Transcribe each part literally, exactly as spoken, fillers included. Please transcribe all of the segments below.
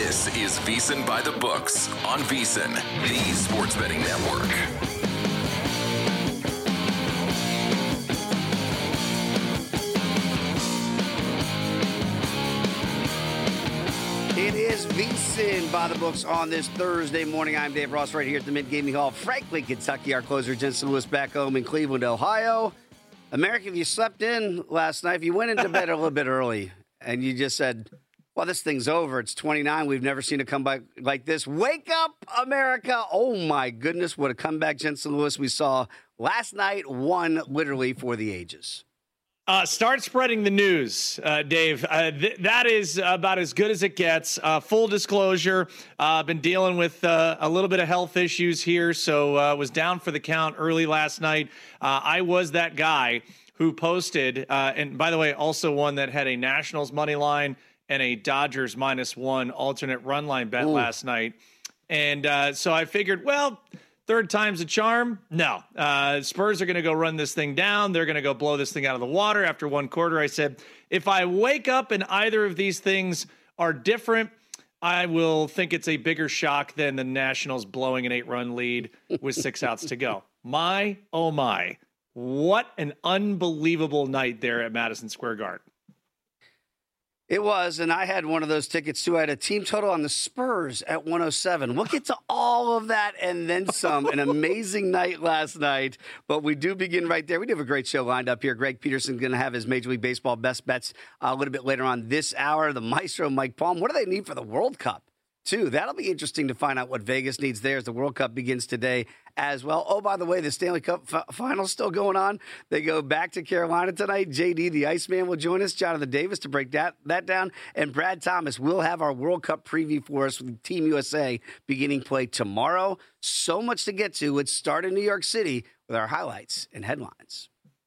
This is VSiN by the Books on VSiN, the sports betting network. It is VSiN by the Books on this Thursday morning. I'm Dave Ross right here at the Mint Gaming Hall, Franklin, Kentucky. Our closer, Jensen Lewis, back home in Cleveland, Ohio. America, if you slept in last night, if you went into bed a little bit early and you just said, well, this thing's over. It's twenty-nine. We've never seen a comeback like this. Wake up, America. Oh, my goodness. What a comeback, Jensen Lewis, we saw last night. One literally for the ages. Uh, start spreading the news, uh, Dave. Uh, th- that is about as good as it gets. Uh, full disclosure, I've uh, been dealing with uh, a little bit of health issues here, so uh, was down for the count early last night. Uh, I was that guy who posted, uh, and by the way, also one that had a Nationals money line and a Dodgers minus one alternate run line bet Ooh. last night. And uh, so I figured, well, third time's a charm. No, uh, Spurs are going to go run this thing down. They're going to go blow this thing out of the water after one quarter. I said, if I wake up and either of these things are different, I will think it's a bigger shock than the Nationals blowing an eight-run lead with six outs to go. My, oh my, what an unbelievable night there at Madison Square Garden. It was, and I had one of those tickets, too. I had a team total on the Spurs at one oh seven. We'll get to all of that and then some. An amazing night last night, but we do begin right there. We do have a great show lined up here. Greg Peterson going to have his Major League Baseball best bets uh, a little bit later on this hour. The maestro, Mike Palm. What do they need for the World Cup, too? That'll be interesting to find out what Vegas needs there as the World Cup begins today as well. Oh, by the way, the Stanley Cup f- finals still going on. They go back to Carolina tonight. J D, the Iceman, will join us. Jonathan Davis to break that, that down. And Brad Thomas will have our World Cup preview for us with Team U S A beginning play tomorrow. So much to get to. Let's start in New York City with our highlights and headlines.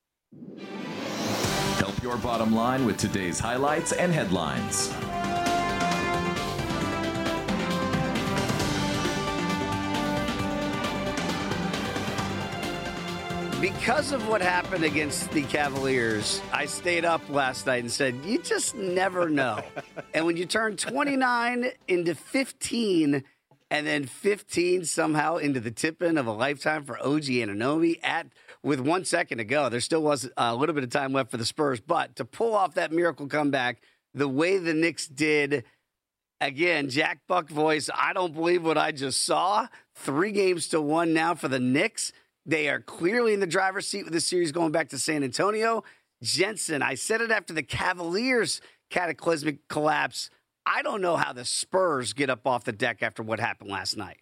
Help your bottom line with today's highlights and headlines. Because of what happened against the Cavaliers, I stayed up last night and said, you just never know. And when you turn twenty-nine into fifteen, and then fifteen somehow into the tip-in of a lifetime for O G Anunoby at with one second to go, there still was a little bit of time left for the Spurs. But to pull off that miracle comeback the way the Knicks did, again, Jack Buck voice, I don't believe what I just saw. Three games to one now for the Knicks. They are clearly in the driver's seat with the series going back to San Antonio. Jensen, I said it after the Cavaliers' cataclysmic collapse. I don't know how the Spurs get up off the deck after what happened last night.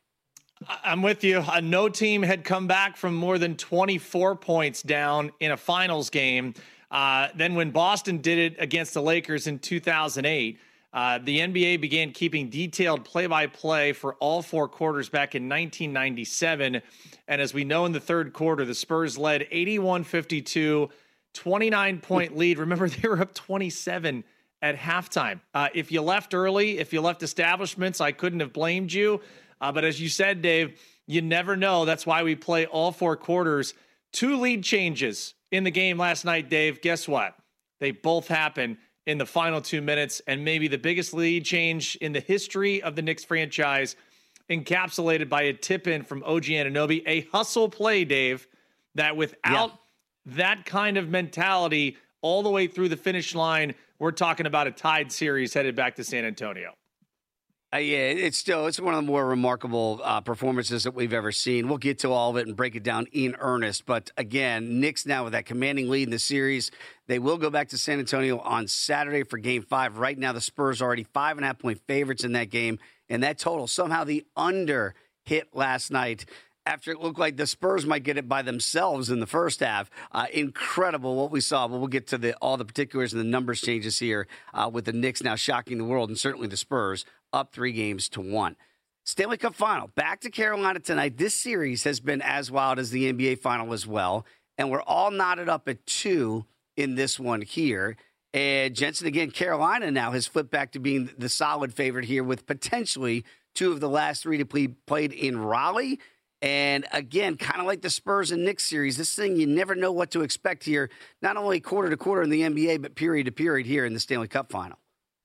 I'm with you. Uh, no team had come back from more than twenty-four points down in a finals game. Uh, then when Boston did it against the Lakers in two thousand eight, uh, the N B A began keeping detailed play-by-play for all four quarters back in nineteen ninety-seven. And as we know, in the third quarter, the Spurs led eighty-one fifty-two, twenty-nine point lead. Remember, they were up twenty-seven at halftime. Uh, if you left early, if you left establishments, I couldn't have blamed you. Uh, but as you said, Dave, you never know. That's why we play all four quarters. Two lead changes in the game last night, Dave. Guess what? They both happen in the final two minutes, and maybe the biggest lead change in the history of the Knicks franchise, encapsulated by a tip-in from O G Anunoby, a hustle play, Dave, that without yeah. that kind of mentality all the way through the finish line, we're talking about a tied series headed back to San Antonio. Uh, yeah, it's still it's one of the more remarkable uh, performances that we've ever seen. We'll get to all of it and break it down in earnest. But again, Knicks now with that commanding lead in the series. They will go back to San Antonio on Saturday for Game Five. Right now, the Spurs are already five and a half point favorites in that game, and that total somehow the under hit last night. After it looked like the Spurs might get it by themselves in the first half. Uh, incredible what we saw, but we'll get to the all the particulars and the numbers changes here uh, with the Knicks now shocking the world and certainly the Spurs up three games to one. Stanley Cup Final, back to Carolina tonight. This series has been as wild as the N B A Final as well, and we're all knotted up at two in this one here. And Jensen, again, Carolina now has flipped back to being the solid favorite here with potentially two of the last three to play played in Raleigh. And again, kind of like the Spurs and Knicks series, this thing, you never know what to expect here, not only quarter to quarter in the N B A, but period to period here in the Stanley Cup Final.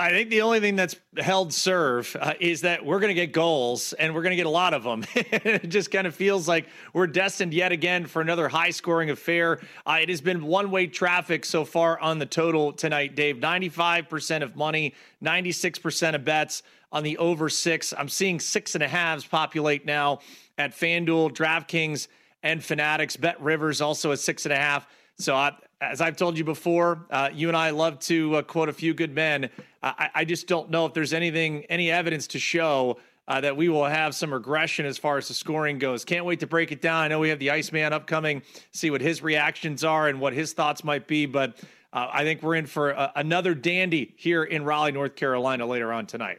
I think the only thing that's held serve uh, is that we're going to get goals, and we're going to get a lot of them. It just kind of feels like we're destined yet again for another high-scoring affair. Uh, it has been one-way traffic so far on the total tonight, Dave. ninety-five percent of money, ninety-six percent of bets on the over six. I'm seeing six and a halves populate now at FanDuel, DraftKings, and Fanatics. Bet Rivers also at six and a half. So I, as I've told you before, uh, you and I love to uh, quote a few good men. I, I just don't know if there's anything, any evidence to show uh, that we will have some regression as far as the scoring goes. Can't wait to break it down. I know we have the Iceman upcoming, see what his reactions are and what his thoughts might be. But uh, I think we're in for uh, another dandy here in Raleigh, North Carolina later on tonight.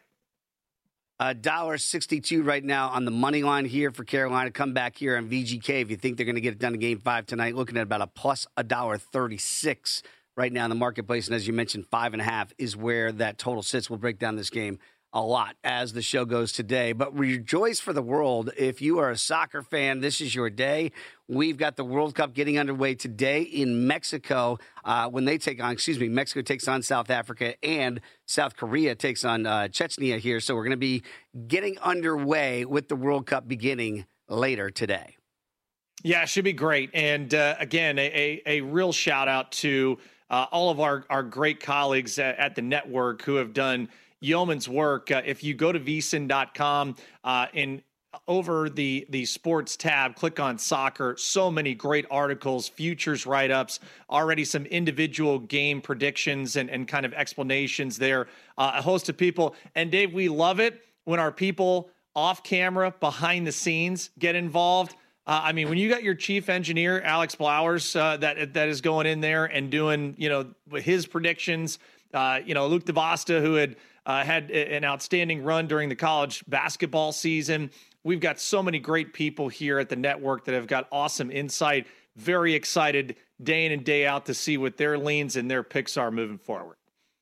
one dollar sixty-two right now on the money line here for Carolina. Come back here on V G K if you think they're going to get it done in game five tonight. Looking at about a plus one dollar thirty-six right now in the marketplace. And as you mentioned, five and a half is where that total sits. We'll break down this game a lot as the show goes today. But rejoice for the world. If you are a soccer fan, this is your day. We've got the World Cup getting underway today in Mexico uh, when they take on, excuse me, Mexico takes on South Africa and South Korea takes on uh, Chechnya here. So we're going to be getting underway with the World Cup beginning later today. Yeah, it should be great. And uh, again, a, a, a real shout out to uh, all of our, our great colleagues at, at the network who have done yeoman's work. Uh, if you go to V S I N dot com uh, and over the, the sports tab, click on soccer, so many great articles, futures write-ups, already some individual game predictions and, and kind of explanations there, uh, a host of people. And Dave, we love it when our people off camera, behind the scenes get involved. Uh, I mean, when you got your chief engineer, Alex Blowers, uh, that that is going in there and doing, you know, his predictions, uh, you know, Luke DeVosta, who had uh, had an outstanding run during the college basketball season. We've got so many great people here at the network that have got awesome insight. Very excited day in and day out to see what their leans and their picks are moving forward.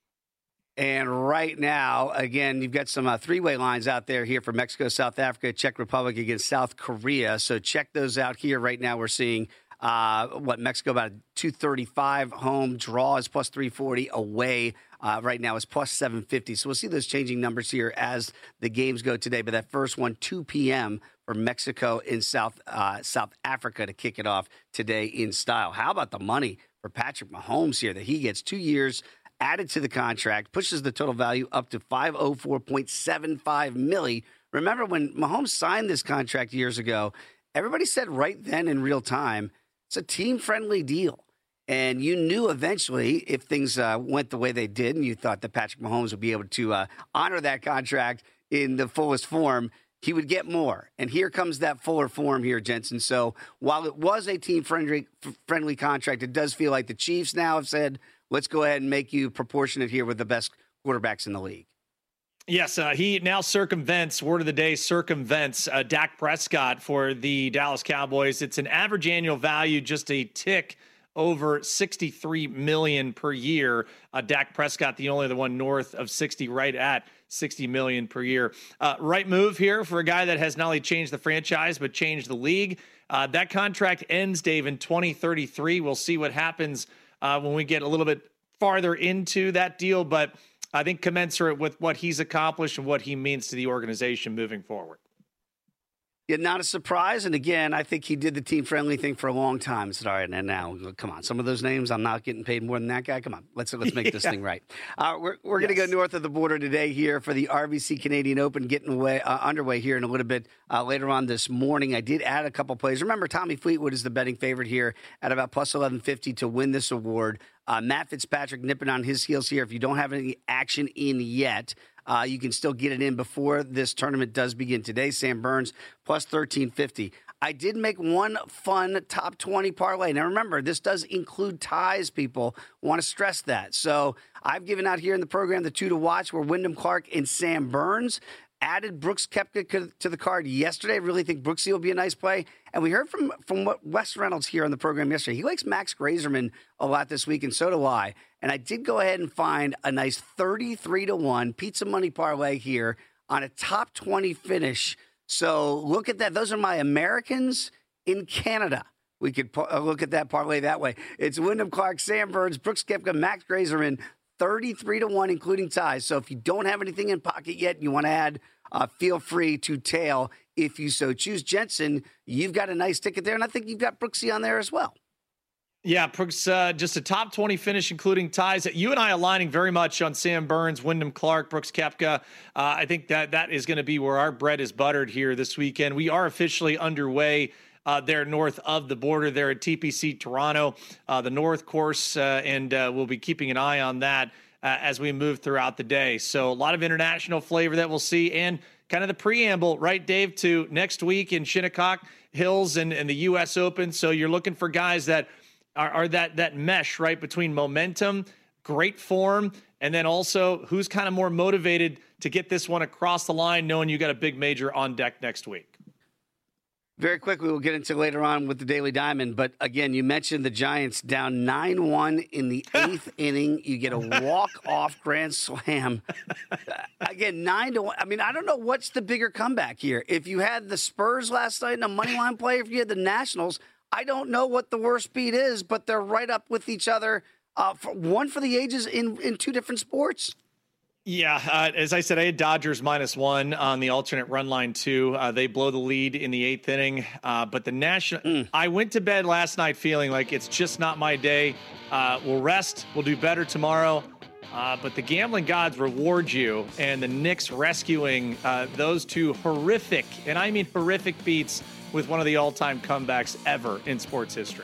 And right now, again, you've got some uh, three-way lines out there here for Mexico, South Africa, Czech Republic against South Korea. So check those out here. Right now we're seeing, uh, what, Mexico about a two thirty-five home, draw is plus three forty, away uh, right now is plus seven fifty. So we'll see those changing numbers here as the games go today. But that first one, two p.m. for Mexico in South uh, South Africa to kick it off today in style. How about the money for Patrick Mahomes here that he gets two years added to the contract, pushes the total value up to five oh four point seven five million dollars. Remember when Mahomes signed this contract years ago, everybody said right then in real time, it's a team-friendly deal. And you knew eventually if things uh, went the way they did and you thought that Patrick Mahomes would be able to uh, honor that contract in the fullest form, he would get more. And here comes that fuller form here, Jensen. So while it was a team-friendly friendly contract, it does feel like the Chiefs now have said, let's go ahead and make you proportionate here with the best quarterbacks in the league. Yes, uh, he now circumvents, word of the day, circumvents uh, Dak Prescott for the Dallas Cowboys. It's an average annual value, just a tick over sixty-three million dollars per year. Uh, Dak Prescott, the only the one north of sixty, right at sixty million dollars per year. Uh, right move here for a guy that has not only changed the franchise, but changed the league. Uh, that contract ends, Dave, in twenty thirty-three. We'll see what happens uh, when we get a little bit farther into that deal, but I think commensurate with what he's accomplished and what he means to the organization moving forward. Yeah, not a surprise. And again, I think he did the team-friendly thing for a long time. Said, all right, and now, come on, some of those names, I'm not getting paid more than that guy. Come on, let's let's make yeah. this thing right. Uh, we're we're yes. going to go north of the border today here for the R B C Canadian Open getting away, uh, underway here in a little bit uh, later on this morning. I did add a couple plays. Remember, Tommy Fleetwood is the betting favorite here at about plus eleven fifty to win this award. Uh, Matt Fitzpatrick nipping on his heels here. If you don't have any action in yet, Uh, you can still get it in before this tournament does begin today. Sam Burns, plus thirteen fifty. I did make one fun top twenty parlay. Now, remember, this does include ties, people. Want to stress that. So I've given out here in the program the two to watch were Wyndham Clark and Sam Burns. Added Brooks Koepka to the card yesterday. I really think Brooksy will be a nice play. And we heard from, from what Wes Reynolds here on the program yesterday. He likes Max Grazerman a lot this week, and so do I. And I did go ahead and find a nice thirty-three to one pizza money parlay here on a top twenty finish. So look at that. Those are my Americans in Canada. We could look at that parlay that way. It's Wyndham Clark, Sam Burns, Brooks Koepka, Max Grazerman, thirty-three to one, including ties. So if you don't have anything in pocket yet and you want to add, uh, feel free to tail if you so choose. Jensen, you've got a nice ticket there, and I think you've got Brooksy on there as well. Yeah, Brooks, uh, just a top twenty finish, including ties. You and I aligning very much on Sam Burns, Wyndham Clark, Brooks Koepka. Uh, I think that that is going to be where our bread is buttered here this weekend. We are officially underway uh, there north of the border there at T P C Toronto, uh, the North Course, uh, and uh, we'll be keeping an eye on that uh, as we move throughout the day. So a lot of international flavor that we'll see, and kind of the preamble, right, Dave, to next week in Shinnecock Hills and, and the U S Open. So you're looking for guys that Are, are that that mesh, right, between momentum, great form, and then also who's kind of more motivated to get this one across the line, knowing you got a big major on deck next week? Very quickly, we'll get into later on with the Daily Diamond. But again, you mentioned the Giants down nine one in the eighth inning. You get a walk-off grand slam. Again, nine to one. I mean, I don't know what's the bigger comeback here. If you had the Spurs last night in a money line play, if you had the Nationals, I don't know what the worst beat is, but they're right up with each other. Uh, for, one for the ages in, in two different sports. Yeah, uh, as I said, I had Dodgers minus one on the alternate run line too. Uh, they blow the lead in the eighth inning, uh, but the national. Mm. I went to bed last night feeling like it's just not my day. Uh, we'll rest. We'll do better tomorrow. Uh, but the gambling gods reward you, and the Knicks rescuing uh, those two horrific, and I mean horrific beats with one of the all-time comebacks ever in sports history.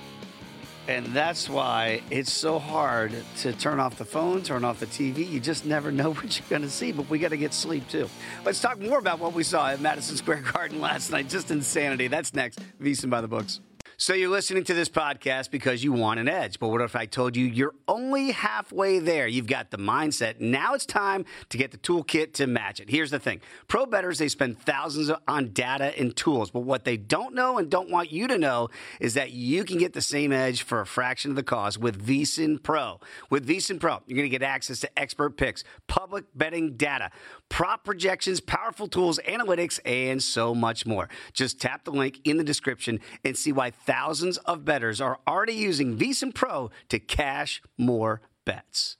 And that's why it's so hard to turn off the phone, turn off the T V. You just never know what you're going to see, but we got to get sleep, too. Let's talk more about what we saw at Madison Square Garden last night. Just insanity. That's next. VSiN by the Books. So you're listening to this podcast because you want an edge. But what if I told you you're only halfway there? You've got the mindset. Now it's time to get the toolkit to match it. Here's the thing. Pro bettors, they spend thousands on data and tools. But what they don't know and don't want you to know is that you can get the same edge for a fraction of the cost with VSiN Pro. With VSiN Pro, you're going to get access to expert picks, public betting data, prop projections, powerful tools, analytics, and so much more. Just tap the link in the description and see why thousands of bettors are already using VSiN Pro to cash more bets.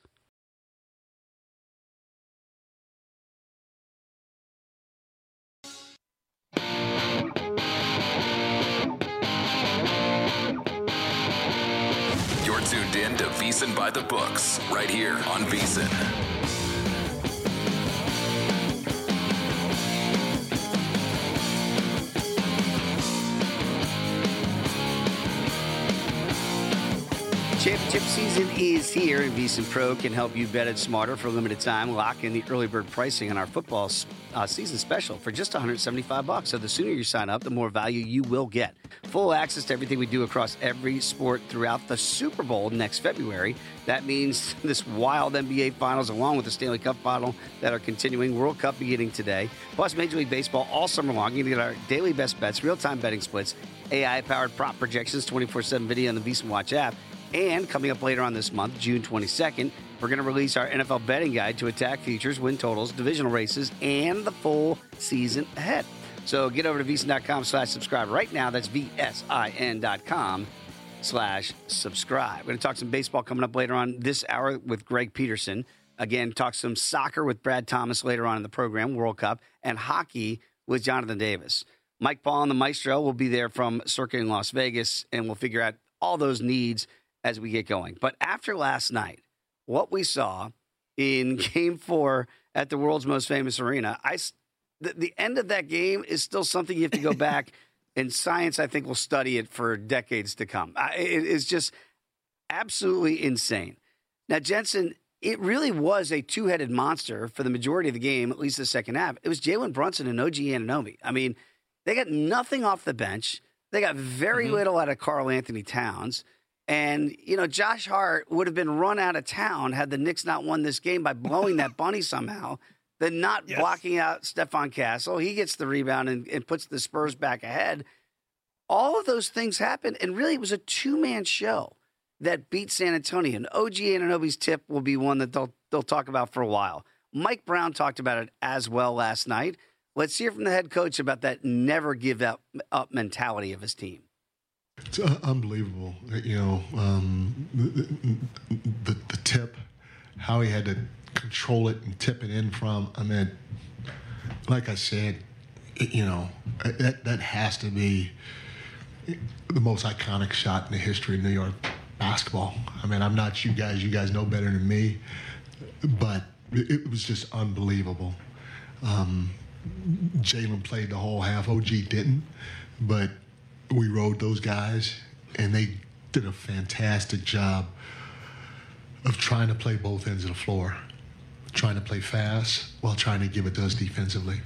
You're tuned in to VSiN by the Books, right here on VSiN. Championship season is here, and VSiN Pro can help you bet it smarter for a limited time. Lock in the early bird pricing on our football uh, season special for just one hundred seventy-five bucks. So the sooner you sign up, the more value you will get. Full access to everything we do across every sport throughout the Super Bowl next February. That means this wild N B A Finals, along with the Stanley Cup final that are continuing, World Cup beginning today, plus Major League Baseball all summer long. You can get our daily best bets, real-time betting splits, A I-powered prop projections, twenty-four seven video on the VSiN Watch app. And coming up later on this month, June twenty-second, we're going to release our N F L betting guide to attack futures, win totals, divisional races, and the full season ahead. So get over to VSiN.com slash subscribe right now. That's V-S-I-N dot com slash subscribe. We're going to talk some baseball coming up later on this hour with Greg Peterson. Again, talk some soccer with Brad Thomas later on in the program, World Cup, and hockey with Jonathan Davis. Mike Paul and the Maestro will be there from Circa in Las Vegas, and we'll figure out all those needs as we get going. But after last night, what we saw in game four at the world's most famous arena, I, the, the end of that game is still something you have to go back, and science, I think, will study it for decades to come. I, it, it's just absolutely insane. Now, Jensen, it really was a two-headed monster for the majority of the game, at least the second half. It was Jalen Brunson and O G Anunoby. I mean, they got nothing off the bench. They got very mm-hmm. little out of Karl Anthony Towns. And, you know, Josh Hart would have been run out of town had the Knicks not won this game by blowing that bunny somehow, then not yes. blocking out Stephon Castle. He gets the rebound and, and puts the Spurs back ahead. All of those things happened, and really it was a two-man show that beat San Antonio. And O G Anunoby's tip will be one that they'll, they'll talk about for a while. Mike Brown talked about it as well last night. Let's hear from the head coach about that never give up, up mentality of his team. It's uh, unbelievable. You know, um, the, the, the tip how he had to control it and tip it in from. I mean, like I said, it, you know, that that has to be the most iconic shot in the history of New York basketball. I mean, I'm not you guys. You guys know better than me, but it, it was just unbelievable. Um, Jalen played the whole half. O G didn't, but we rode those guys, and they did a fantastic job of trying to play both ends of the floor, trying to play fast while trying to give it to us defensively.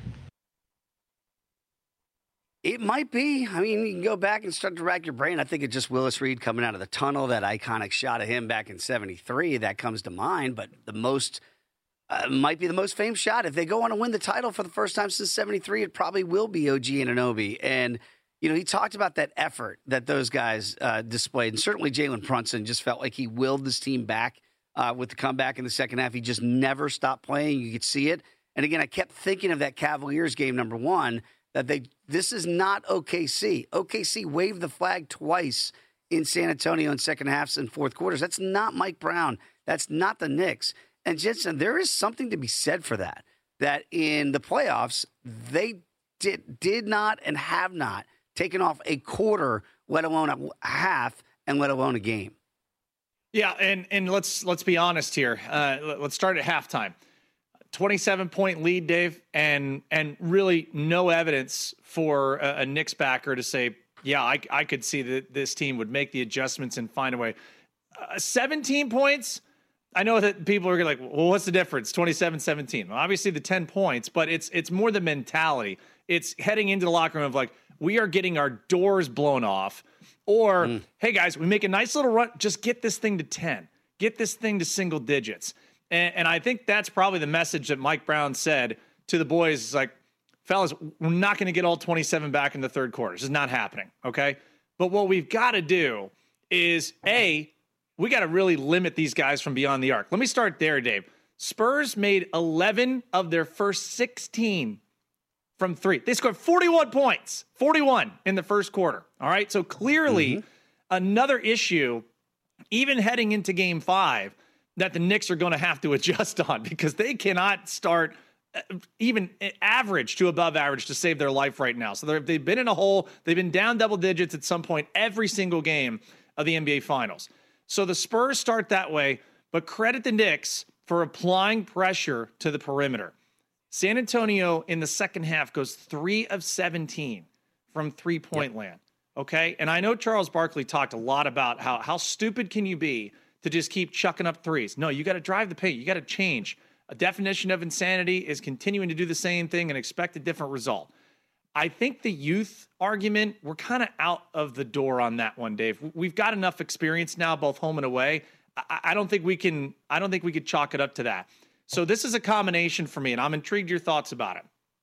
It might be. I mean, you can go back and start to rack your brain. I think it's just Willis Reed coming out of the tunnel, that iconic shot of him back in seventy-three that comes to mind. But the most, uh, might be the most famous shot. If they go on to win the title for the first time since seventy-three, it probably will be O G Anunoby. And, you know, he talked about that effort that those guys uh, displayed. And certainly Jalen Brunson just felt like he willed this team back uh, with the comeback in the second half. He just never stopped playing. You could see it. And again, I kept thinking of that Cavaliers game, number one, that they this is not O K C. O K C waved the flag twice in San Antonio in second halves and fourth quarters. That's not Mike Brown. That's not the Knicks. And Jensen, there is something to be said for that, that in the playoffs, they did, did not and have not taken off a quarter, let alone a half, and let alone a game. Yeah, and and let's let's be honest here. Uh, let's start at halftime. twenty-seven point lead, Dave, and and really no evidence for a, a Knicks backer to say, yeah, I, I could see that this team would make the adjustments and find a way. Uh, seventeen points, I know that people are like, well, what's the difference? twenty-seven seventeen. Well, obviously the ten points, but it's it's more the mentality. It's heading into the locker room of like, we are getting our doors blown off. Or, mm. hey, guys, we make a nice little run. Just get this thing to ten. Get this thing to single digits. And, and I think that's probably the message that Mike Brown said to the boys. It's like, fellas, we're not going to get all twenty-seven back in the third quarter. This is not happening, okay? But what we've got to do is, A, we got to really limit these guys from beyond the arc. Let me start there, Dave. Spurs made eleven of their first sixteen from three. They scored forty-one points, forty-one in the first quarter, all right? So clearly mm-hmm. another issue, even heading into game five, that the Knicks are going to have to adjust on, because they cannot start even average to above average to save their life right now. So they've been in a hole. They've been down double digits at some point every single game of the N B A Finals. So the Spurs start that way, but credit the Knicks for applying pressure to the perimeter. San Antonio in the second half goes three of seventeen from three-point yep. land, okay? And I know Charles Barkley talked a lot about how how stupid can you be to just keep chucking up threes. No, you got to drive the paint. You got to change. A definition of insanity is continuing to do the same thing and expect a different result. I think the youth argument, we're kind of out of the door on that one, Dave. We've got enough experience now, both home and away. I, I don't think we can. I don't think we could chalk it up to that. So this is a combination for me, and I'm intrigued your thoughts about it.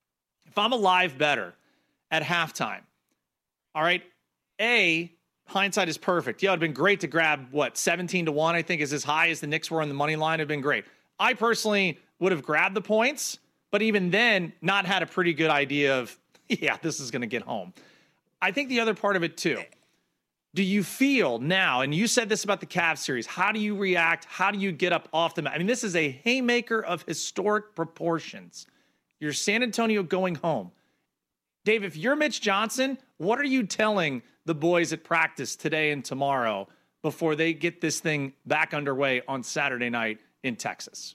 If I'm a live bettor at halftime, all right, A, hindsight is perfect. Yeah, it'd been great to grab, what, seventeen to one, I think, is as high as the Knicks were on the money line. It'd been great. I personally would have grabbed the points, but even then, not had a pretty good idea of, yeah, this is going to get home. I think the other part of it, too, do you feel now, and you said this about the Cavs series, how do you react? How do you get up off the mat? I mean, this is a haymaker of historic proportions. You're San Antonio going home. Dave, if you're Mitch Johnson, what are you telling the boys at practice today and tomorrow before they get this thing back underway on Saturday night in Texas?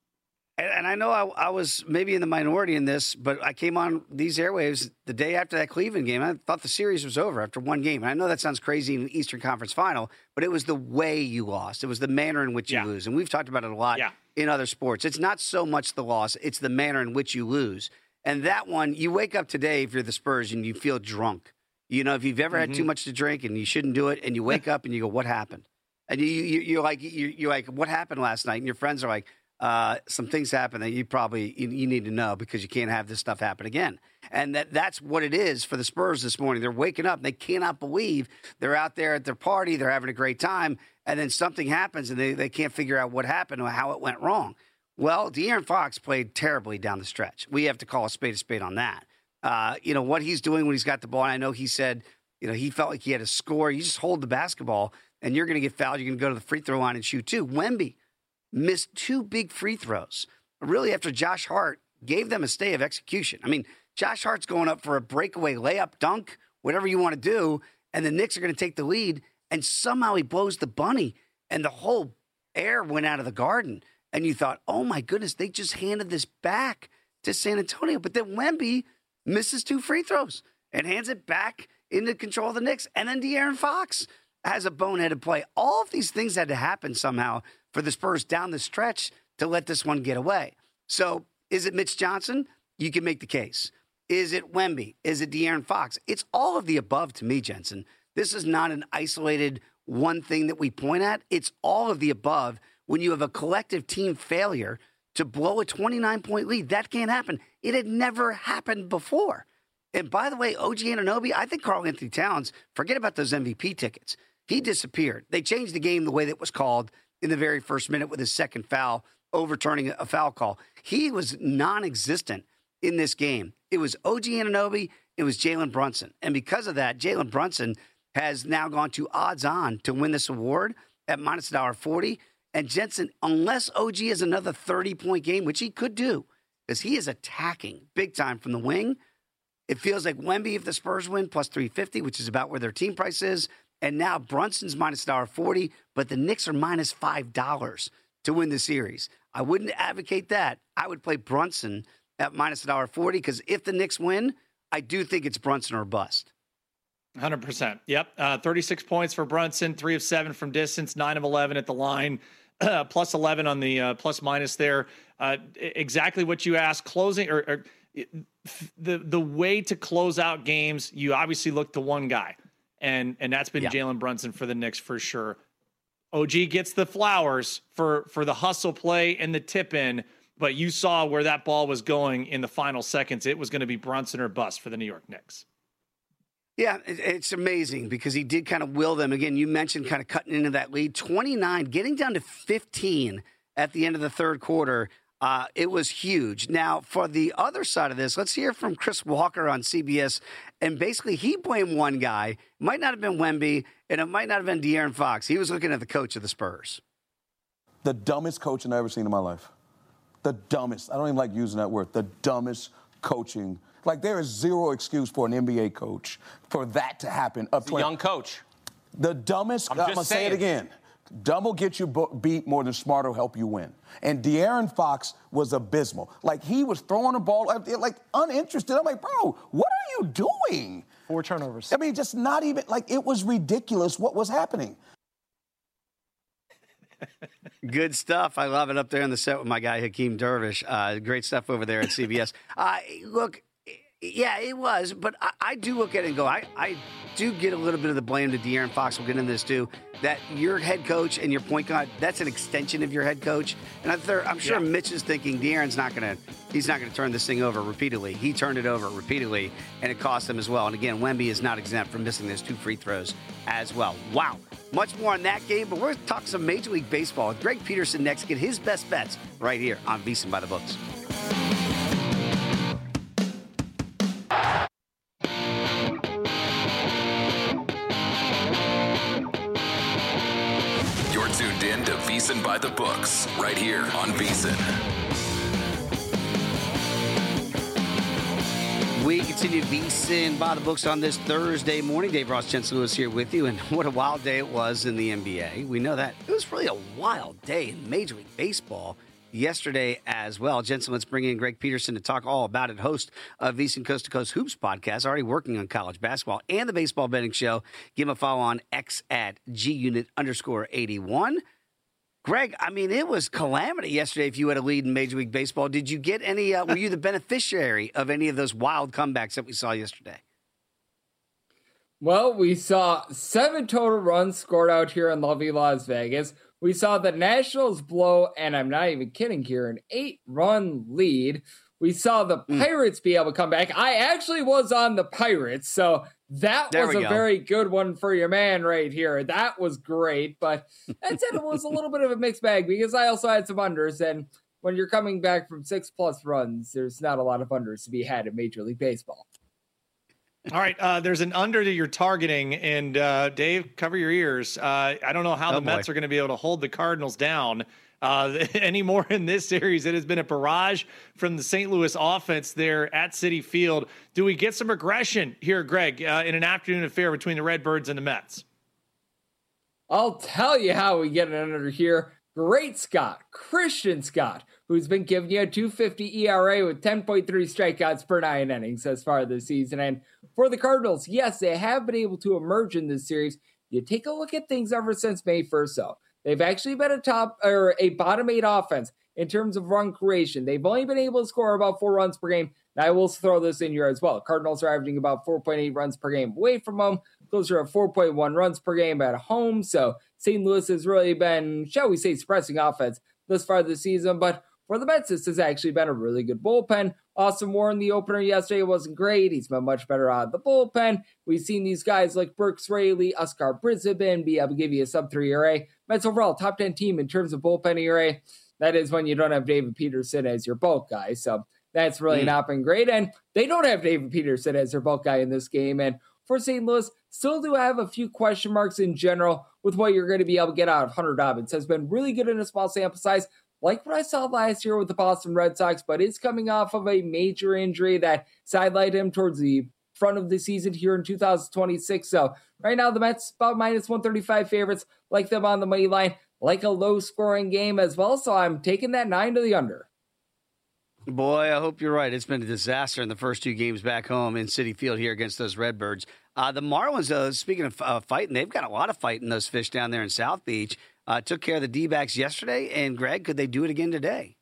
And I know I, I was maybe in the minority in this, but I came on these airwaves the day after that Cleveland game. I thought the series was over after one game. And I know that sounds crazy in an Eastern Conference final, but it was the way you lost. It was the manner in which you yeah. lose. And we've talked about it a lot yeah. in other sports. It's not so much the loss, it's the manner in which you lose. And that one, you wake up today if you're the Spurs and you feel drunk. You know, if you've ever mm-hmm. had too much to drink and you shouldn't do it, and you wake up and you go, what happened? And you, you, you're like, you're, you're like, what happened last night? And your friends are like, Uh, some things happen that you probably you, you need to know, because you can't have this stuff happen again. And that that's what it is for the Spurs this morning. They're waking up. They cannot believe they're out there at their party. They're having a great time. And then something happens and they, they can't figure out what happened or how it went wrong. Well, De'Aaron Fox played terribly down the stretch. We have to call a spade a spade on that. Uh, you know, what he's doing when he's got the ball. And I know he said, you know, he felt like he had to score. You just hold the basketball and you're going to get fouled. You're going to go to the free throw line and shoot too. Wemby. missed two big free throws, really after Josh Hart gave them a stay of execution. I mean, Josh Hart's going up for a breakaway layup, dunk, whatever you want to do, and the Knicks are going to take the lead, and somehow he blows the bunny, and the whole air went out of the Garden. And you thought, oh, my goodness, they just handed this back to San Antonio. But then Wemby misses two free throws and hands it back into control of the Knicks. And then De'Aaron Fox has a boneheaded play. All of these things had to happen somehow for the Spurs down the stretch to let this one get away. So is it Mitch Johnson? You can make the case. Is it Wemby? Is it De'Aaron Fox? It's all of the above to me, Jensen. This is not an isolated one thing that we point at. It's all of the above. When you have a collective team failure to blow a twenty-nine point lead, that can't happen. It had never happened before. And by the way, O G Anunoby, I think Karl Anthony Towns, forget about those M V P tickets. He disappeared. They changed the game the way that was called in the very first minute with his second foul, overturning a foul call. He was non-existent in this game. It was O G Anunoby, it was Jalen Brunson. And because of that, Jalen Brunson has now gone to odds on to win this award at minus one forty. And Jensen, unless O G has another thirty-point game, which he could do, because he is attacking big time from the wing, it feels like Wemby, if the Spurs win, plus three fifty, which is about where their team price is. And now Brunson's minus one forty, but the Knicks are minus five dollars to win the series. I wouldn't advocate that. I would play Brunson at minus one forty, because if the Knicks win, I do think it's Brunson or bust. one hundred percent. Yep. Uh, thirty-six points for Brunson, three of seven from distance, nine of eleven at the line. Uh, plus eleven on the uh, plus minus there. Uh, exactly what you asked. Closing or, or the the way to close out games, you obviously look to one guy, and and that's been yeah. Jalen Brunson for the Knicks for sure. O G gets the flowers for for the hustle play and the tip in, but you saw where that ball was going in the final seconds. It was going to be Brunson or bust for the New York Knicks. Yeah, it's amazing because he did kind of will them. Again, you mentioned kind of cutting into that lead. twenty-nine, getting down to fifteen at the end of the third quarter. Uh, it was huge. Now, for the other side of this, let's hear from Chris Walker on C B S. And basically, he blamed one guy. It might not have been Wemby, and it might not have been De'Aaron Fox. He was looking at the coach of the Spurs. The dumbest coach I've ever seen in my life. The dumbest. I don't even like using that word. The dumbest coaching. Like, there is zero excuse for an N B A coach for that to happen. Up to a young coach. The dumbest, I'm, I'm going to say it again. Dumb will get you beat more than smart will help you win. And De'Aaron Fox was abysmal. Like, he was throwing the ball, like, uninterested. I'm like, bro, what are you doing? Four turnovers. I mean, just not even, like, it was ridiculous what was happening. Good stuff. I love it up there on the set with my guy, Hakeem Dervish. Uh, great stuff over there at C B S. Uh, look, yeah, it was, but I, I do look at it and go, I, I do get a little bit of the blame to De'Aaron Fox. We'll get into this too, that your head coach and your point guard, that's an extension of your head coach. And I'm, I'm sure yeah. Mitch is thinking De'Aaron's not going to, he's not going to turn this thing over repeatedly. He turned it over repeatedly, and it cost him as well. And again, Wemby is not exempt from missing those two free throws as well. Wow. Much more on that game, but we're going to talk some Major League Baseball with Greg Peterson next. Get his best bets right here on VSiN by the Books. You're tuned in to VSiN by the Books right here on VSiN. We continue VSiN by the Books on this Thursday morning. Dave Ross, Jensen Lewis here with you. And what a wild day it was in the N B A. We know that. It was really a wild day in Major League Baseball yesterday as well. Jensen, let's bring in Greg Peterson to talk all about it. Host of VSiN Coast to Coast Hoops podcast, already working on college basketball and the baseball betting show. Give him a follow on X at G-Unit underscore eighty-one. Greg, I mean, it was calamity yesterday if you had a lead in Major League Baseball. Did you get any, uh, were you the beneficiary of any of those wild comebacks that we saw yesterday? Well, we saw seven total runs scored out here in lovely Las Vegas. We saw the Nationals blow, and I'm not even kidding here, an eight-run lead. We saw the Pirates mm. be able to come back. I actually was on the Pirates, so that there was a go. very good one for your man right here. That was great, but that said, it was a little bit of a mixed bag because I also had some unders, and when you're coming back from six-plus runs, there's not a lot of unders to be had in Major League Baseball. All right, uh, there's an under that you're targeting, and uh, Dave, cover your ears. Uh, I don't know how oh, the Mets boy. are going to be able to hold the Cardinals down. uh, anymore in this series. It has been a barrage from the Saint Louis offense there at Citi Field. Do we get some regression here, Greg, uh, in an afternoon affair between the Redbirds and the Mets? I'll tell you how we get it under here. Great Scott, Christian Scott, who's been giving you a two fifty E R A with ten point three strikeouts per nine innings as far this season. And for the Cardinals, yes, they have been able to emerge in this series. You take a look at things ever since May first, though. They've actually been a top or a bottom eight offense in terms of run creation. They've only been able to score about four runs per game. And I will throw this in here as well. Cardinals are averaging about four point eight runs per game away from home, closer to four point one runs per game at home. So Saint Louis has really been, shall we say, suppressing offense this far this season. But for the Mets, this has actually been a really good bullpen. Austin Warren, the opener yesterday, wasn't great. He's been much better out of the bullpen. We've seen these guys like Brooks Raley, Oscar Brisbane be able to give you a sub three E R A. Mets overall, top ten team in terms of bullpen E R A. That is when you don't have David Peterson as your bulk guy. So that's really mm. not been great. And they don't have David Peterson as their bulk guy in this game. And for Saint Louis, still do have a few question marks in general with what you're going to be able to get out of Hunter Dobbins. Has been really good in a small sample size, like what I saw last year with the Boston Red Sox, but is coming off of a major injury that sidelined him towards the front of the season here in two thousand twenty-six. So right now, the Mets about minus one thirty-five favorites, like them on the money line, like a low-scoring game as well. So I'm taking that nine to the under. Boy, I hope you're right. It's been a disaster in the first two games back home in Citi Field here against those Redbirds. Uh, the Marlins, uh, speaking of uh, fighting, they've got a lot of fight in those fish down there in South Beach. Uh, took care of the D-backs yesterday, and Greg, could they do it again today?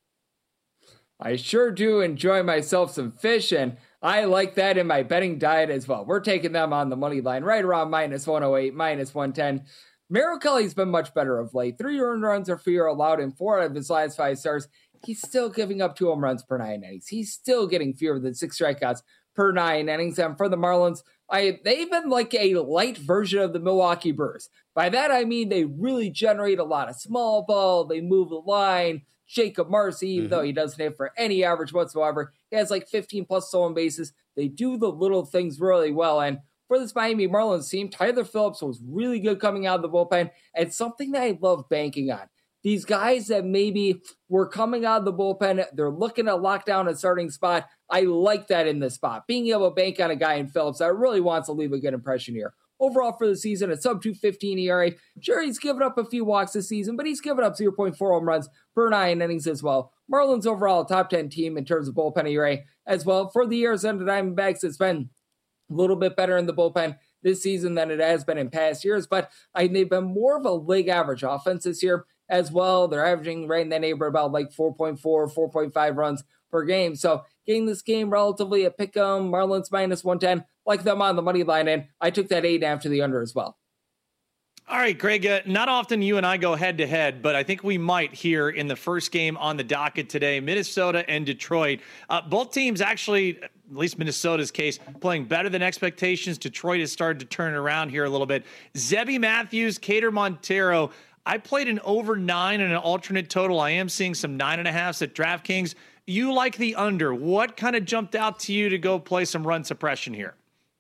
I sure do enjoy myself some fish, and I like that in my betting diet as well. We're taking them on the money line right around minus one oh eight, minus one ten. Merrill Kelly's been much better of late. Three earned runs or fewer allowed in four out of his last five starts. He's still giving up two home runs per nine innings. He's still getting fewer than six strikeouts per nine innings. And for the Marlins, I they've been like a light version of the Milwaukee Brewers. By that, I mean they really generate a lot of small ball. They move the line. Jacob Marcy, even mm-hmm. though he doesn't hit for any average whatsoever, he has like fifteen plus stolen bases. They do the little things really well. And for this Miami Marlins team, Tyler Phillips was really good coming out of the bullpen. And something that I love banking on. These guys that maybe were coming out of the bullpen, they're looking to lock down a starting spot. I like that in this spot. Being able to bank on a guy in Phillips that really wants to leave a good impression here. Overall for the season, a sub two fifteen E R A. Sure, he's given up a few walks this season, but he's given up zero point four home runs per nine innings as well. Marlins overall a top ten team in terms of bullpen E R A as well. For the Arizona Diamondbacks, it's been a little bit better in the bullpen this season than it has been in past years, but I, they've been more of a league average offense this year as well. They're averaging right in that neighborhood about like four point four, four point five runs per game. So getting this game relatively a pick 'em, Marlins minus one ten, like them on the money line, and I took that eight after the under as well. All right, Greg, uh, not often you and I go head-to-head, but I think we might here in the first game on the docket today, Minnesota and Detroit. Uh, both teams actually, at least Minnesota's case, playing better than expectations. Detroit has started to turn around here a little bit. Zebby Matthews, Cater Montero. I played an over nine and an alternate total. I am seeing some nine and a halves at DraftKings. You like the under. What kind of jumped out to you to go play some run suppression here?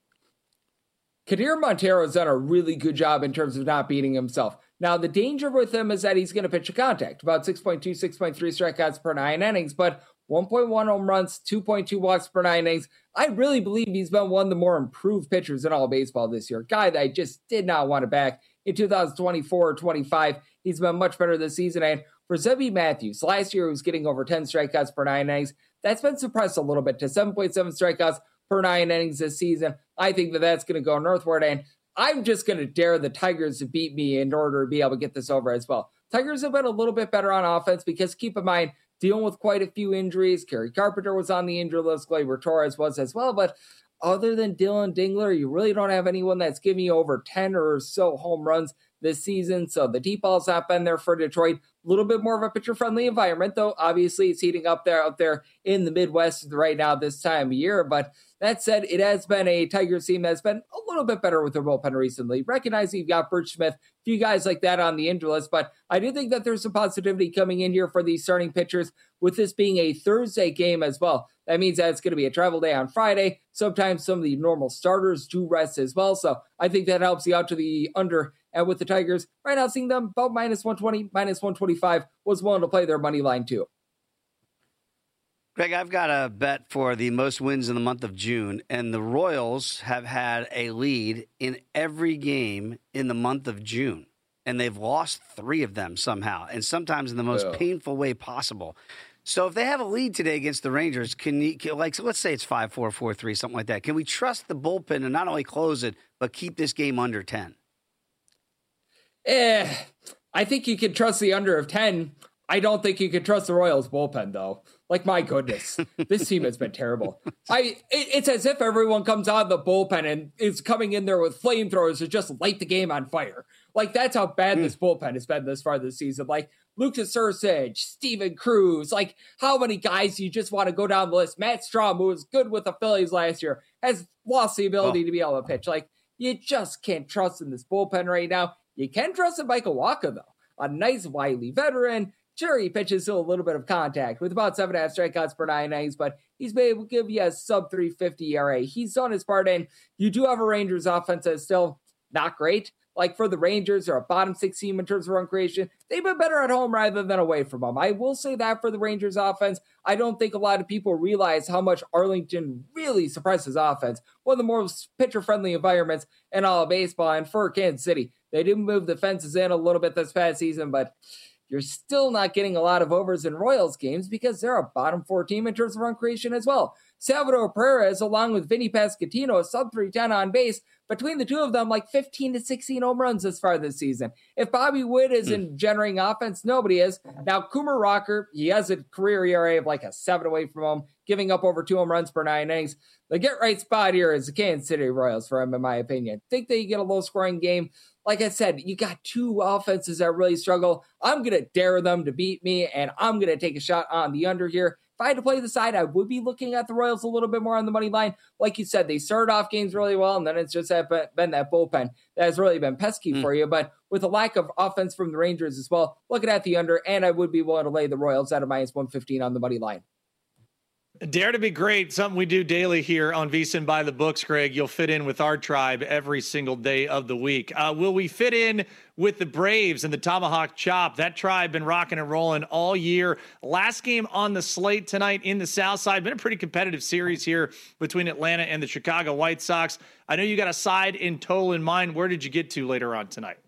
Kadir Montero has done a really good job in terms of not beating himself. Now, the danger with him is that he's going to pitch a contact, about six point two, six point three strikeouts per nine innings, but one point one home runs, two point two walks per nine innings. I really believe he's been one of the more improved pitchers in all of baseball this year. Guy that I just did not want to back in two thousand twenty-four or twenty-five. He's been much better this season. And for Zebby Matthews, last year he was getting over ten strikeouts per nine innings. That's been suppressed a little bit to seven point seven strikeouts per nine innings this season. I think that that's going to go northward, and I'm just going to dare the Tigers to beat me in order to be able to get this over as well. Tigers have been a little bit better on offense because keep in mind, dealing with quite a few injuries. Kerry Carpenter was on the injury list. Gleyber Torres was as well, but other than Dylan Dingler, you really don't have anyone that's giving you over ten or so home runs this season. So the deep ball's not been there for Detroit. A little bit more of a pitcher-friendly environment, though. Obviously, it's heating up there out there in the Midwest right now this time of year. But that said, it has been a Tigers team that's been a little bit better with their bullpen recently. Recognizing you've got Burch Smith, a few guys like that on the injury list. But I do think that there's some positivity coming in here for these starting pitchers, with this being a Thursday game as well. That means that it's going to be a travel day on Friday. Sometimes some of the normal starters do rest as well. So I think that helps you out to the under And with the Tigers, right now seeing them about minus one twenty, minus one twenty-five, was willing to play their money line too. Greg, I've got a bet for the most wins in the month of June, and the Royals have had a lead in every game in the month of June, and they've lost three of them somehow, and sometimes in the most Ugh. painful way possible. So if they have a lead today against the Rangers, can you, can, like, so let's say it's five four, four three, something like that. Can we trust the bullpen to not only close it, but keep this game under ten? Eh, I think you can trust the under of ten. I don't think you can trust the Royals bullpen, though. Like, my goodness, this team has been terrible. I it, It's as if everyone comes out of the bullpen and is coming in there with flamethrowers to just light the game on fire. Like, that's how bad mm. this bullpen has been this far this season. Like, Lucas Erceg, Steven Cruz, like, how many guys do you just want to go down the list? Matt Strahm, who was good with the Phillies last year, has lost the ability oh. to be able to pitch. Like, you just can't trust in this bullpen right now. You can trust in Michael Wacha, though. A nice, wily veteran. Sure, he pitches still a little bit of contact with about seven and a half strikeouts per nine innings, but he's been able to give you a sub three fifty E R A. He's done his part, and you do have a Rangers offense that's still not great. Like, for the Rangers, they're a bottom six team in terms of run creation. They've been better at home rather than away from home. I will say that for the Rangers offense. I don't think a lot of people realize how much Arlington really suppresses offense. One of the most pitcher-friendly environments in all of baseball. And for Kansas City, they did move the fences in a little bit this past season, but you're still not getting a lot of overs in Royals games because they're a bottom four team in terms of run creation as well. Salvador Perez, along with Vinny Pasquantino, a sub three ten on base. Between the two of them, like fifteen to sixteen home runs this far this season. If Bobby Witt isn't mm. generating offense, nobody is. Now, Coomer Rocker, he has a career E R A of like a seven away from home, giving up over two home runs per nine innings. The get-right spot here is the Kansas City Royals for him, in my opinion. Think that you get a low-scoring game. Like I said, you got two offenses that really struggle. I'm going to dare them to beat me, and I'm going to take a shot on the under here. If I had to play the side, I would be looking at the Royals a little bit more on the money line. Like you said, they started off games really well, and then it's just been that bullpen that has really been pesky mm. for you. But with a lack of offense from the Rangers as well, looking at the under, and I would be willing to lay the Royals at a minus one fifteen on the money line. Dare to be great, something we do daily here on VSiN by the Books, Greg. You'll fit in with our tribe every single day of the week. Uh, will we fit in with the Braves and the Tomahawk Chop? That tribe been rocking and rolling all year. Last game on the slate tonight in the South Side. Been a pretty competitive series here between Atlanta and the Chicago White Sox. I know you got a side in total in mind. Where did you get to later on tonight?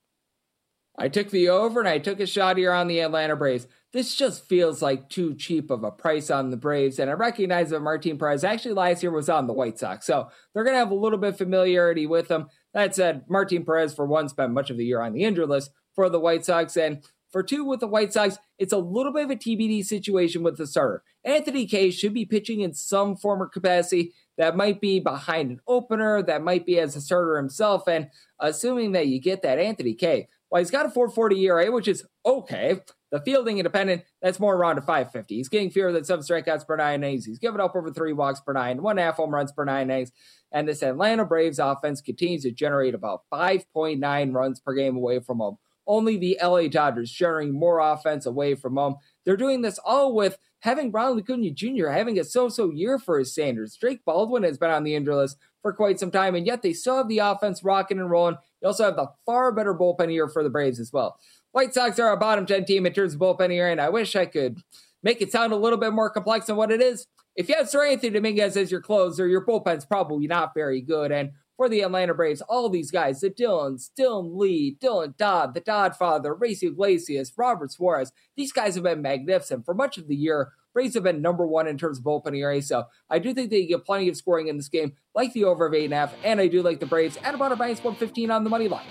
I took the over and I took a shot here on the Atlanta Braves. This just feels like too cheap of a price on the Braves. And I recognize that Martin Perez actually last year was on the White Sox. So they're going to have a little bit of familiarity with them. That said, Martin Perez, for one, spent much of the year on the injured list for the White Sox. And for two, with the White Sox, it's a little bit of a T B D situation with the starter. Anthony Kay should be pitching in some form or capacity. That might be behind an opener. That might be as a starter himself. And assuming that you get that Anthony Kay, well, he's got a four forty E R A, which is okay. The fielding independent, that's more around a five fifty. He's getting fewer than seven strikeouts per nine innings. He's given up over three walks per nine, one and a half home runs per nine innings. And this Atlanta Braves offense continues to generate about five point nine runs per game away from home. Only the L A Dodgers generating more offense away from home. They're doing this all with having Ronald Acuna Junior having a so-so year for his Sanders. Drake Baldwin has been on the injury list for quite some time, and yet they still have the offense rocking and rolling. You also have the far better bullpen here for the Braves as well. White Sox are a bottom ten team in terms of bullpen here, and I wish I could make it sound a little bit more complex than what it is. If you have Sir Anthony Dominguez as your closer, your bullpen's probably not very good. And for the Atlanta Braves, all these guys, the Dillons, Dylan Lee, Dylan Dodd, the Doddfather, Racy Iglesias, Robert Suarez, these guys have been magnificent. For much of the year, Braves have been number one in terms of bullpen E R A, so I do think they get plenty of scoring in this game, like the over of eight and a half, and I do like the Braves at about a minus one fifteen on the money line.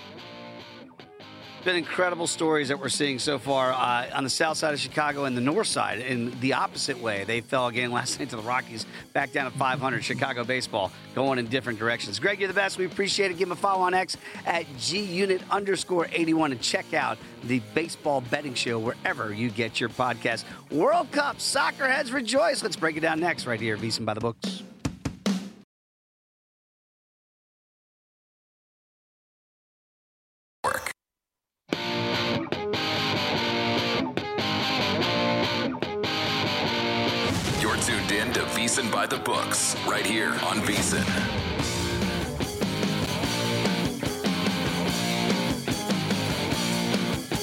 Been incredible stories that we're seeing so far uh, on the south side of Chicago and the north side in the opposite way. They fell again last night to the Rockies, back down at five hundred. Chicago baseball going in different directions. Greg, you're the best. We appreciate it. Give him a follow on X at G-Unit underscore eighty-one and check out the Baseball Betting Show wherever you get your podcast. World Cup, soccer heads rejoice. Let's break it down next right here at VSiN by the Books. VSiN by the Books, right here on VSiN.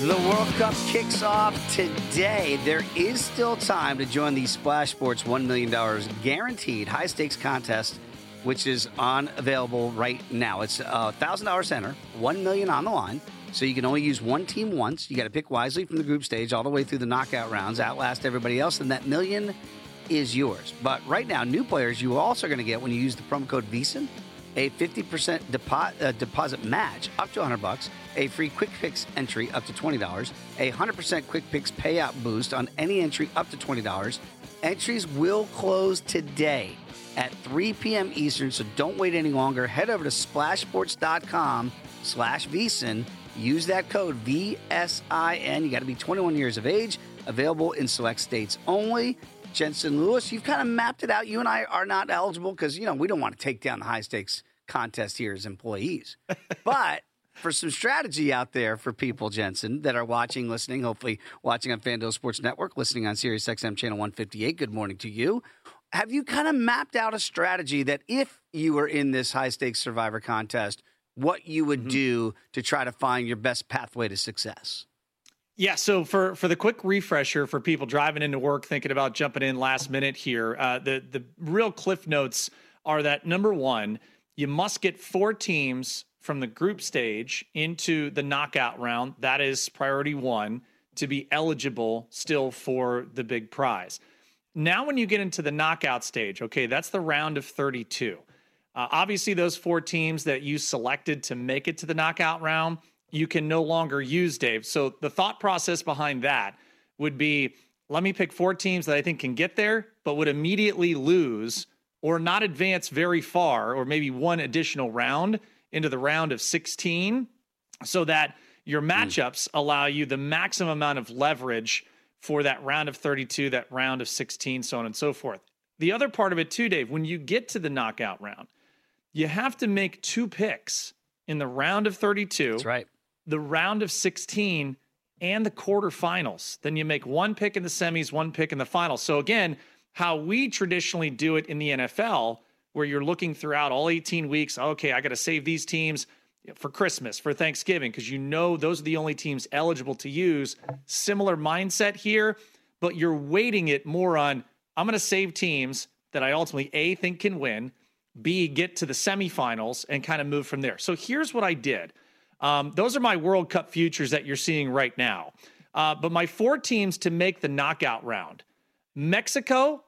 The World Cup kicks off today. There is still time to join the Splash Sports one million dollars guaranteed high-stakes contest, which is on available right now. It's a one thousand dollars center, one million dollars on the line, so you can only use one team once. You got to pick wisely from the group stage all the way through the knockout rounds, outlast everybody else, and that million is yours. But right now, new players, you are also going to get, when you use the promo code VEASAN, a fifty percent depo- uh, deposit match up to one hundred bucks, a free Quick Picks entry up to twenty dollars, a one hundred percent Quick Picks payout boost on any entry up to twenty dollars. Entries will close today at three p.m. Eastern, so don't wait any longer. Head over to splashsports.com slash VEASAN. Use that code V S I N. You got to be twenty-one years of age. Available in select states only. Jensen Lewis, you've kind of mapped it out. You and I are not eligible because, you know, we don't want to take down the high-stakes contest here as employees. But for some strategy out there for people, Jensen, that are watching, listening, hopefully watching on FanDuel Sports Network, listening on Sirius X M Channel one fifty-eight, good morning to you. Have you kind of mapped out a strategy that if you were in this high-stakes Survivor contest, what you would mm-hmm. do to try to find your best pathway to success? Yeah, so for, for the quick refresher for people driving into work, thinking about jumping in last minute here, uh, the, the real cliff notes are that, number one, you must get four teams from the group stage into the knockout round. That is priority one to be eligible still for the big prize. Now when you get into the knockout stage, okay, that's the round of thirty-two. Uh, obviously, those four teams that you selected to make it to the knockout round, you can no longer use, Dave. So the thought process behind that would be, let me pick four teams that I think can get there, but would immediately lose or not advance very far, or maybe one additional round into the round of sixteen, so that your matchups allow you the maximum amount of leverage for that round of thirty-two, that round of sixteen, so on and so forth. The other part of it too, Dave, when you get to the knockout round, you have to make two picks in the round of thirty-two. That's right. The round of sixteen, and the quarterfinals. Then you make one pick in the semis, one pick in the finals. So again, how we traditionally do it in the N F L, where you're looking throughout all eighteen weeks, okay, I got to save these teams for Christmas, for Thanksgiving, because you know those are the only teams eligible to use. Similar mindset here, but you're weighting it more on, I'm going to save teams that I ultimately, A, think can win, B, get to the semifinals, and kind of move from there. So here's what I did. Um, those are my World Cup futures that you're seeing right now. Uh, but my four teams to make the knockout round: Mexico,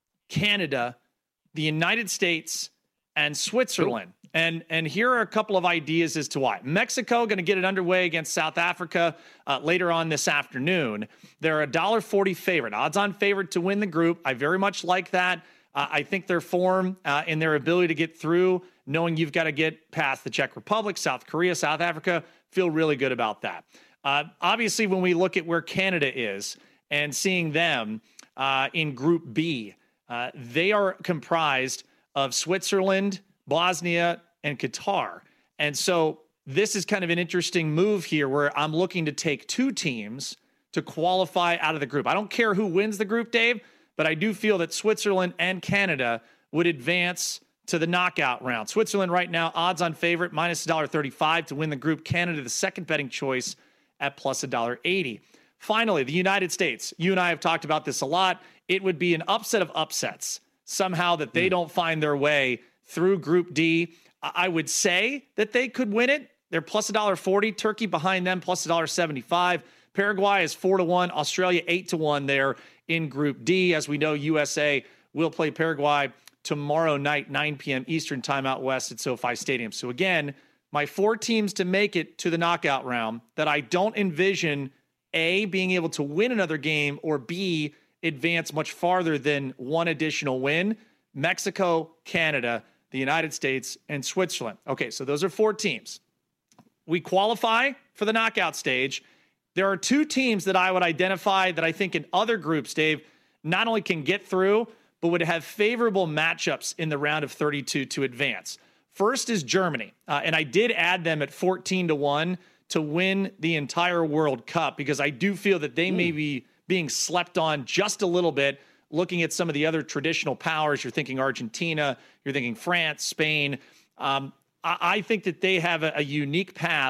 Canada, the United States, and Switzerland. Cool. And and here are a couple of ideas as to why. Mexico going to get it underway against South Africa uh, later on this afternoon. They're a one dollar forty favorite, odds-on favorite to win the group. I very much like that. Uh, I think their form uh, and their ability to get through, knowing you've got to get past the Czech Republic, South Korea, South Africa, feel really good about that. Uh, obviously, when we look at where Canada is and seeing them uh, in Group B, uh, they are comprised of Switzerland, Bosnia, and Qatar. And so this is kind of an interesting move here where I'm looking to take two teams to qualify out of the group. I don't care who wins the group, Dave, but I do feel that Switzerland and Canada would advance to the knockout round. Switzerland right now, odds-on favorite, minus one dollar thirty-five to win the group. Canada, the second betting choice, at plus one dollar eighty. Finally, the United States. You and I have talked about this a lot. It would be an upset of upsets somehow that they mm. don't find their way through Group D. I would say that they could win it. They're plus one dollar forty. Turkey behind them, plus one dollar seventy-five. Paraguay is four to one. Australia eight to one there in Group D. As we know, U S A will play Paraguay tomorrow night, nine p.m. Eastern time out west at SoFi Stadium. So again, my four teams to make it to the knockout round that I don't envision, A, being able to win another game, or B, advance much farther than one additional win: Mexico, Canada, the United States, and Switzerland. Okay, so those are four teams. We qualify for the knockout stage. There are two teams that I would identify that I think in other groups, Dave, not only can get through, but would have favorable matchups in the round of thirty-two to advance. First is Germany, uh, and I did add them at fourteen to one to win the entire World Cup, because I do feel that they mm. may be being slept on just a little bit. Looking at some of the other traditional powers, you're thinking Argentina, you're thinking France, Spain. Um, I, I think that they have a, a unique path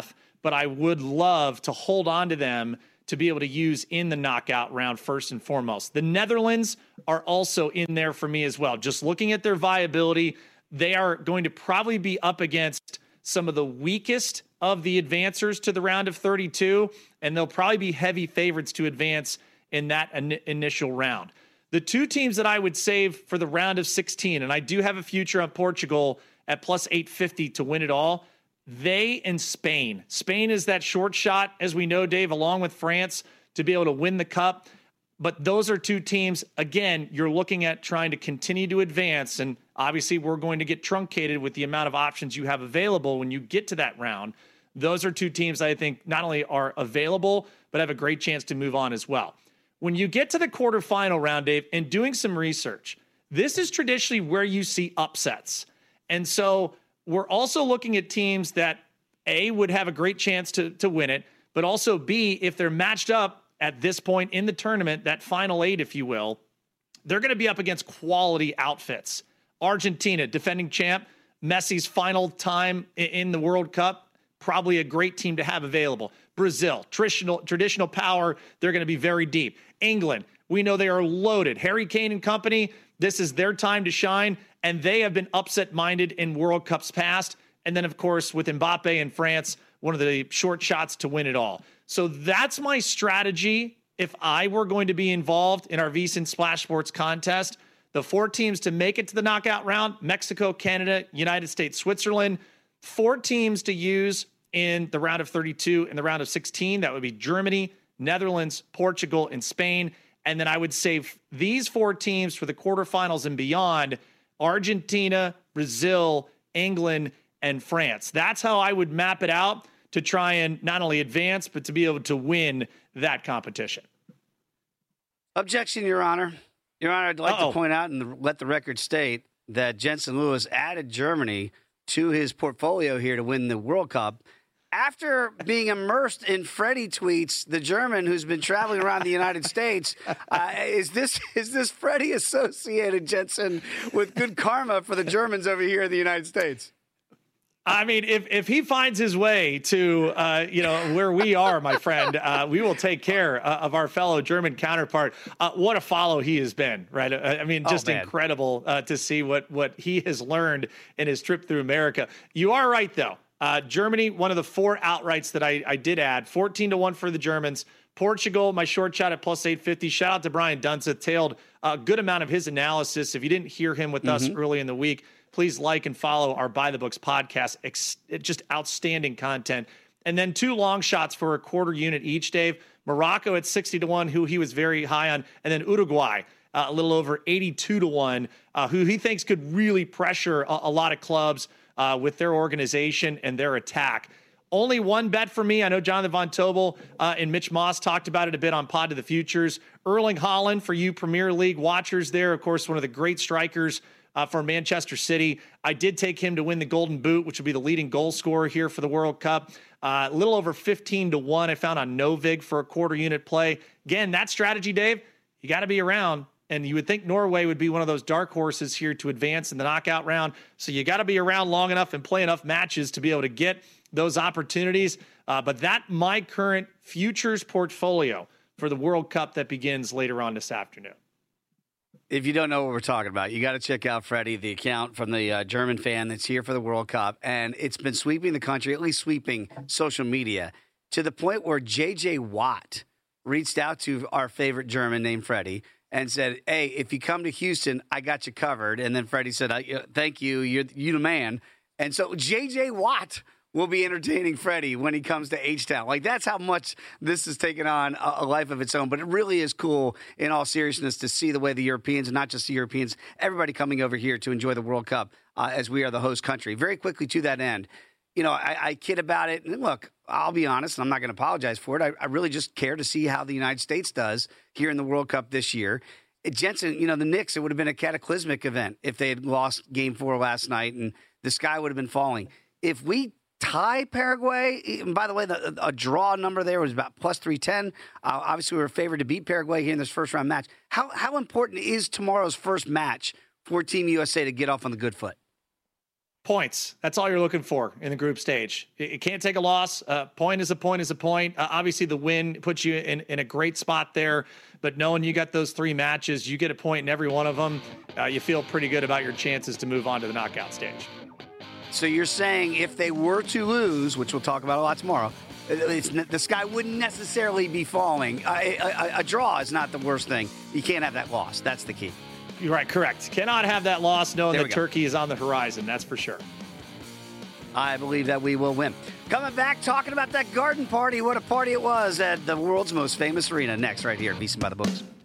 but I would love to hold on to them to be able to use in the knockout round first and foremost. The Netherlands are also in there for me as well. Just looking at their viability, they are going to probably be up against some of the weakest of the advancers to the round of thirty-two, and they'll probably be heavy favorites to advance in that in- initial round. The two teams that I would save for the round of sixteen, and I do have a future on Portugal at plus eight fifty to win it all, they and Spain. Spain is that short shot, as we know, Dave, along with France, to be able to win the cup. But those are two teams, again, you're looking at trying to continue to advance. And obviously, we're going to get truncated with the amount of options you have available when you get to that round. Those are two teams I think not only are available, but have a great chance to move on as well. When you get to the quarterfinal round, Dave, and doing some research, this is traditionally where you see upsets. And so we're also looking at teams that, A, would have a great chance to, to win it, but also, B, if they're matched up at this point in the tournament, that final eight, if you will, they're going to be up against quality outfits. Argentina, defending champ, Messi's final time in the World Cup, probably a great team to have available. Brazil, traditional, traditional power, they're going to be very deep. England, we know they are loaded. Harry Kane and company, this is their time to shine, and they have been upset-minded in World Cups past. And then, of course, with Mbappe and France, one of the short shots to win it all. So that's my strategy if I were going to be involved in our VSiN Splash Sports contest. The four teams to make it to the knockout round: Mexico, Canada, United States, Switzerland. Four teams to use in the round of thirty-two and the round of sixteen. That would be Germany, Netherlands, Portugal, and Spain. And then I would save these four teams for the quarterfinals and beyond: Argentina, Brazil, England, and France. That's how I would map it out to try and not only advance, but to be able to win that competition. Objection, Your Honor. Your Honor, I'd like Uh-oh. to point out and let the record state that Jensen Lewis added Germany to his portfolio here to win the World Cup after being immersed in Freddie tweets, the German who's been traveling around the United States. Uh, is this is this Freddie associated, Jensen, with good karma for the Germans over here in the United States? I mean, if, if he finds his way to, uh, you know, where we are, my friend, uh, we will take care uh, of our fellow German counterpart. Uh, what a follow he has been, right? I, I mean, just oh, incredible uh, to see what, what he has learned in his trip through America. You are right, though. Uh, Germany, one of the four outrights that I, I did add, fourteen to one for the Germans. Portugal, my short shot at plus eight fifty. Shout out to Brian Dunza, tailed a good amount of his analysis. If you didn't hear him with mm-hmm. us early in the week, please like and follow our By the Books podcast. Ex- just outstanding content. And then two long shots for a quarter unit each, Dave. Morocco at sixty to one, who he was very high on. And then Uruguay, uh, a little over eighty-two to one, uh, who he thinks could really pressure a, a lot of clubs uh, with their organization and their attack. Only one bet for me. I know Jonathan Von Tobel uh, and Mitch Moss talked about it a bit on Pod to the Futures. Erling Haaland, for you Premier League watchers there, of course, one of the great strikers Uh, for Manchester City. I did take him to win the Golden Boot, which will be the leading goal scorer here for the World Cup. Uh, a little over fifteen to one I found on Novig for a quarter unit play. Again, that strategy, Dave, you got to be around. And you would think Norway would be one of those dark horses here to advance in the knockout round. So you got to be around long enough and play enough matches to be able to get those opportunities. Uh, but that my current futures portfolio for the World Cup that begins later on this afternoon. If you don't know what we're talking about, you got to check out Freddie, the account from the uh, German fan that's here for the World Cup. And it's been sweeping the country, at least sweeping social media, to the point where J J Watt reached out to our favorite German named Freddie and said, hey, if you come to Houston, I got you covered. And then Freddie said, I, thank you, you're, you're the man. And so J J Watt will be entertaining Freddie when he comes to H-Town. Like, that's how much this has taken on a, a life of its own. But it really is cool, in all seriousness, to see the way the Europeans, and not just the Europeans, everybody coming over here to enjoy the World Cup uh, as we are the host country. Very quickly to that end, you know, I, I kid about it. And look, I'll be honest, and I'm not going to apologize for it. I, I really just care to see how the United States does here in the World Cup this year. It, Jensen, you know, the Knicks, it would have been a cataclysmic event if they had lost game four last night and the sky would have been falling. If we tie Paraguay, and by the way, the, a draw number there was about plus three ten. Uh, obviously, we were favored to beat Paraguay here in this first round match. How how important is tomorrow's first match for Team U S A to get off on the good foot? Points. That's all you're looking for in the group stage. It, it can't take a loss. A uh, point is a point is a point. Uh, obviously, the win puts you in, in a great spot there. But knowing you got those three matches, you get a point in every one of them, uh, you feel pretty good about your chances to move on to the knockout stage. So you're saying if they were to lose, which we'll talk about a lot tomorrow, it's, the sky wouldn't necessarily be falling. A, a, a draw is not the worst thing. You can't have that loss. That's the key. You're right, correct. Cannot have that loss knowing There that we go. Turkey is on the horizon, that's for sure. I believe that we will win. Coming back, talking about that garden party. What a party it was at the world's most famous arena. Next, right here, VSiN by the Books.